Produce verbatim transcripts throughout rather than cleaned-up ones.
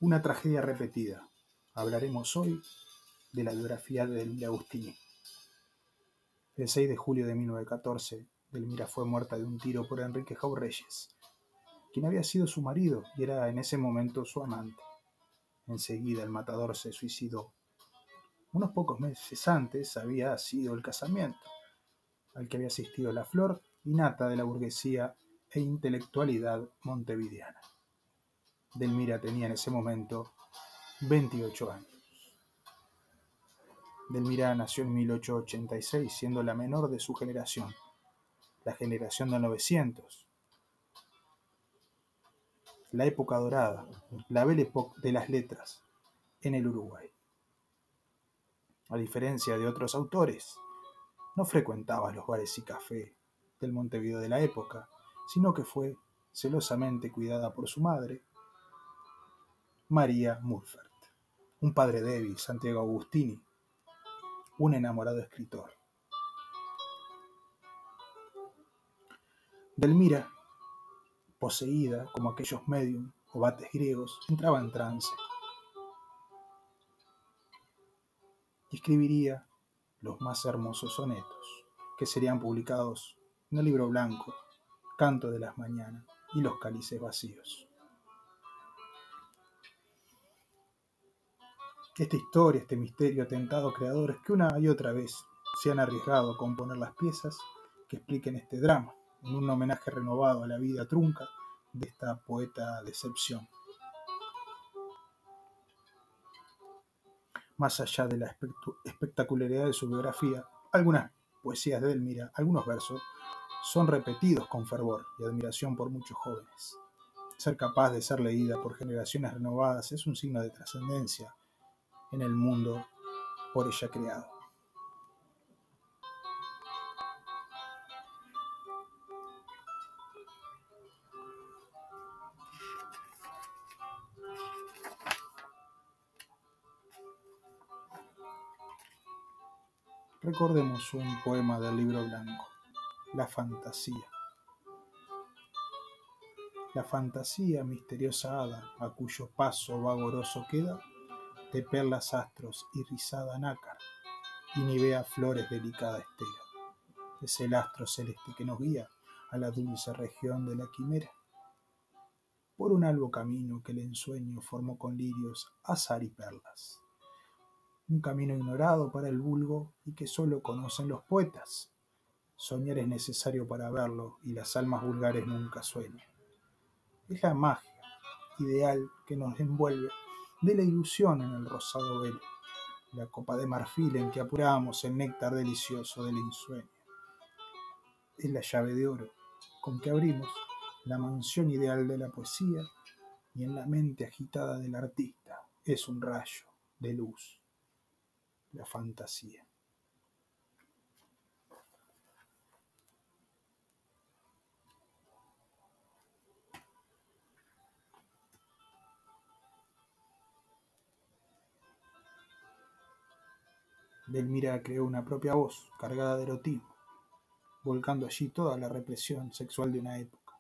Una tragedia repetida. Hablaremos hoy de la biografía de Delmira Agustini. El seis de julio de mil novecientos catorce, Delmira fue muerta de un tiro por Enrique Jau Reyes, quien había sido su marido y era en ese momento su amante. Enseguida el matador se suicidó. Unos pocos meses antes había sido el casamiento, al que había asistido la flor y nata de la burguesía e intelectualidad montevideana. Delmira tenía en ese momento veintiocho años. Delmira nació en mil ochocientos ochenta y seis, siendo la menor de su generación, la generación del novecientos, la época dorada, la Belle Époque de las letras en el Uruguay. A diferencia de otros autores, no frecuentaba los bares y cafés del Montevideo de la época, sino que fue celosamente cuidada por su madre, María Mulfert, un padre débil, Santiago Agustini, un enamorado escritor. Delmira, poseída como aquellos medium o vates griegos, entraba en trance y escribiría los más hermosos sonetos, que serían publicados en el Libro Blanco, Canto de las Mañanas y Los Cálices Vacíos. Esta historia, este misterio atentado a creadores que una y otra vez se han arriesgado a componer las piezas que expliquen este drama, en un homenaje renovado a la vida trunca de esta poeta decepción. Más allá de la espectacularidad de su biografía, algunas poesías de Delmira, algunos versos, son repetidos con fervor y admiración por muchos jóvenes. Ser capaz de ser leída por generaciones renovadas es un signo de trascendencia en el mundo por ella creado. Recordemos un poema del Libro Blanco, La Fantasía. La fantasía, misteriosa hada, a cuyo paso vagoroso queda, de perlas astros y rizada nácar, y nivea flores delicada estela. Es el astro celeste que nos guía a la dulce región de la quimera, por un albo camino que el ensueño formó con lirios, azar y perlas. Un camino ignorado para el vulgo y que solo conocen los poetas. Soñar es necesario para verlo y las almas vulgares nunca sueñan. Es la magia ideal que nos envuelve de la ilusión en el rosado velo, la copa de marfil en que apuramos el néctar delicioso del ensueño. Es la llave de oro con que abrimos la mansión ideal de la poesía y en la mente agitada del artista es un rayo de luz, la fantasía. Delmira creó una propia voz cargada de erotismo, volcando allí toda la represión sexual de una época.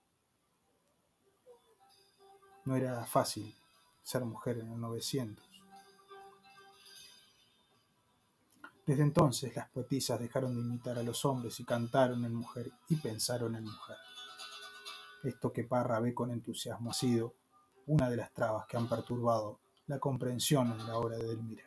No era fácil ser mujer en el novecientos. Desde entonces las poetisas dejaron de imitar a los hombres y cantaron en mujer y pensaron en mujer. Esto que Parra ve con entusiasmo ha sido una de las trabas que han perturbado la comprensión en la obra de Delmira.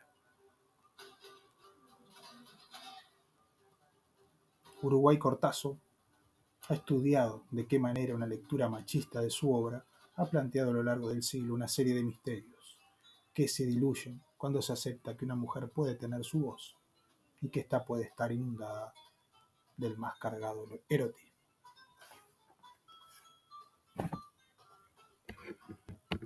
Uruguay Cortazo ha estudiado de qué manera una lectura machista de su obra ha planteado a lo largo del siglo una serie de misterios que se diluyen cuando se acepta que una mujer puede tener su voz y que ésta puede estar inundada del más cargado erotismo.